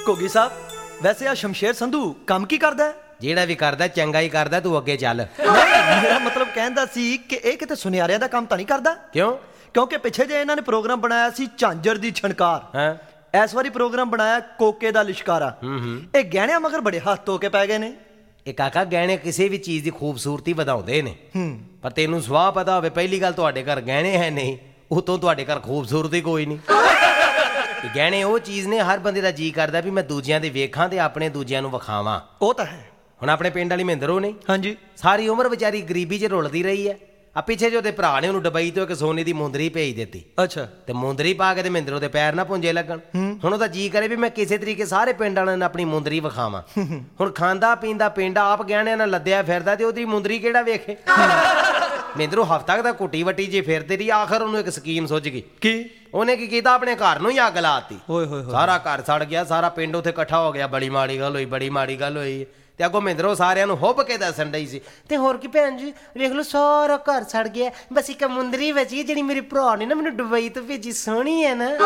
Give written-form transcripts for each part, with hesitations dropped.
ਘੋਗੀ ਸਾਹਿਬ, ਵੈਸੇ ਆ ਸ਼ਮਸ਼ੇਰ ਸੰਧੂ ਕੰਮ ਕੀ ਕਰਦਾ? ਜਿਹੜਾ ਵੀ ਕਰਦਾ ਚੰਗਾ ਹੀ ਕਰਦਾ, ਤੂੰ ਅੱਗੇ ਚੱਲ। ਮੇਰਾ ਮਤਲਬ ਕਹਿੰਦਾ ਸੀ ਕਿ ਇਹ ਕਿਤੇ ਸੁਨਿਆਰਿਆਂ ਦਾ ਕੰਮ ਤਾਂ ਨਹੀਂ ਕਰਦਾ? ਕਿਉਂ? ਕਿਉਂਕਿ ਪਿੱਛੇ ਜੇ ਇਹਨਾਂ ਨੇ ਪ੍ਰੋਗਰਾਮ ਬਣਾਇਆ ਸੀ ਝਾਂਜਰ ਦੀ ਛਣਕਾਰ, ਇਸ ਵਾਰੀ ਪ੍ਰੋਗਰਾਮ ਬਣਾਇਆ ਕੋਕੇ ਦਾ ਲਿਸ਼ਕਾਰਾ। ਇਹ ਗਹਿਣਿਆਂ ਮਗਰ ਬੜੇ ਹੱਥ ਧੋ ਕੇ ਪੈ ਗਏ ਨੇ। ਇਹ ਕਾਕਾ ਗਹਿਣੇ ਕਿਸੇ ਵੀ ਚੀਜ਼ ਦੀ ਖੂਬਸੂਰਤੀ ਵਧਾਉਂਦੇ ਨੇ, ਪਰ ਤੈਨੂੰ ਸਵਾਹ ਪਤਾ ਹੋਵੇ, ਪਹਿਲੀ ਗੱਲ ਤੁਹਾਡੇ ਘਰ ਗਹਿਣੇ ਹੈ ਨਹੀਂ, ਉਤੋਂ ਤੁਹਾਡੇ ਘਰ ਖੂਬਸੂਰਤੀ ਕੋਈ ਨਹੀਂ। ਗਹਿਣੇ ਉਹ ਚੀਜ਼ ਨੇ, ਹਰ ਬੰਦੇ ਦਾ ਜੀਅ ਕਰਦਾ ਵੀ ਮੈਂ ਦੂਜਿਆਂ ਦੇ ਵੇਖਾਂ ਤੇ ਆਪਣੇ ਦੂਜਿਆਂ ਨੂੰ ਵਿਖਾਵਾਂ। ਉਹ ਤਾਂ ਹੈ। ਹੁਣ ਆਪਣੇ ਪਿੰਡ ਵਾਲੀ ਮਹਿੰਦਰੋਂ ਨਹੀਂ, ਹਾਂਜੀ, ਸਾਰੀ ਉਮਰ ਵਿਚਾਰੀ ਗਰੀਬੀ 'ਚ ਰੁਲਦੀ ਰਹੀ ਹੈ। ਆ ਪਿੱਛੇ ਜੇ ਉਹਦੇ ਭਰਾ ਨੇ ਉਹਨੂੰ ਡਬਈ ਤੋਂ ਇੱਕ ਸੋਨੇ ਦੀ ਮੁੰਦਰੀ ਭੇਜ ਦਿੱਤੀ। ਅੱਛਾ। ਤੇ ਮੁੰਦਰੀ ਪਾ ਕੇ ਤੇ ਮਹਿੰਦਰੋਂ ਦੇ ਪੈਰ ਨਾ ਪੁੰਜੇ ਲੱਗਣ। ਹੁਣ ਉਹਦਾ ਜੀਅ ਕਰੇ ਵੀ ਮੈਂ ਕਿਸੇ ਤਰੀਕੇ ਸਾਰੇ ਪਿੰਡ ਵਾਲਿਆਂ ਨੂੰ ਆਪਣੀ ਮੁੰਦਰੀ ਵਿਖਾਵਾਂ। ਹੁਣ ਖਾਂਦਾ ਪੀਂਦਾ ਪਿੰਡ ਆਪ ਗਹਿਣਿਆਂ ਨਾਲ ਲੱਦਿਆ ਫਿਰਦਾ ਤੇ ਉਹਦੀ ਮੁੰਦਰੀ ਕਿਹੜਾ ਵੇਖੇ। ਮਹਿੰਦਰੋਂ ਹਫ਼ਤਾ ਕੁ ਤਾਂ ਕੁੱਟੀ ਵੱਟੀ ਜੇ ਫਿਰਦੇ ਰਹੀ। ਆਖਰ ਉਹਨੂੰ ਇੱਕ ਸਕੀਮ ਸੁੱਝ ਗਈ। ਕੀ? ਉਹਨੇ ਕੀ ਕੀਤਾ, ਆਪਣੇ ਘਰ ਨੂੰ ਹੀ ਅੱਗ ਲਾਤੀ। ਸਾਰਾ ਘਰ ਸੜ ਗਿਆ, ਸਾਰਾ ਪਿੰਡ ਉੱਥੇ ਇਕੱਠਾ ਹੋ ਗਿਆ। ਬੜੀ ਮਾੜੀ ਗੱਲ ਹੋਈ, ਬੜੀ ਮਾੜੀ ਗੱਲ ਹੋਈ। ਤੇ ਅੱਗੋਂ ਮਹਿੰਦਰੋਂ ਸਾਰਿਆਂ ਨੂੰ ਹੁੱਬ ਕੇ ਦੱਸਣ ਡਈ ਸੀ, ਤੇ ਹੋਰ ਕੀ ਭੈਣ ਜੀ ਵੇਖ ਲਓ ਸਾਰਾ ਘਰ ਸੜ ਗਿਆ, ਬਸ ਇੱਕ ਮੁੰਦਰੀ ਬਚੀ ਜਿਹੜੀ ਮੇਰੇ ਭਰਾ ਨੇ ਨਾ ਮੈਨੂੰ ਦੁਬਈ ਤੋਂ ਭੇਜੀ, ਸੋਹਣੀ ਹੈ ਨਾ।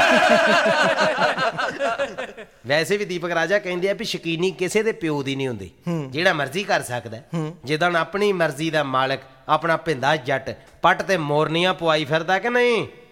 ਵੈਸੇ ਵੀ ਦੀਪਕ ਰਾਜਾ ਕਹਿੰਦੇ ਆ ਵੀ ਸ਼ਕੀਨੀ ਕਿਸੇ ਦੇ ਪਿਓ ਦੀ ਨਹੀਂ ਹੁੰਦੀ, ਜਿਹੜਾ ਮਰਜ਼ੀ ਕਰ ਸਕਦਾ। ਜਿੱਦਣ ਆਪਣੀ ਮਰਜ਼ੀ ਦਾ ਮਾਲਕ ਆਪਣਾ ਭਿੰਦਾ ਜੱਟ ਪੱਟ ਤੇ ਮੋਰਨੀਆਂ ਪਵਾਈ ਫਿਰਦਾ ਕਿ ਨਹੀਂ।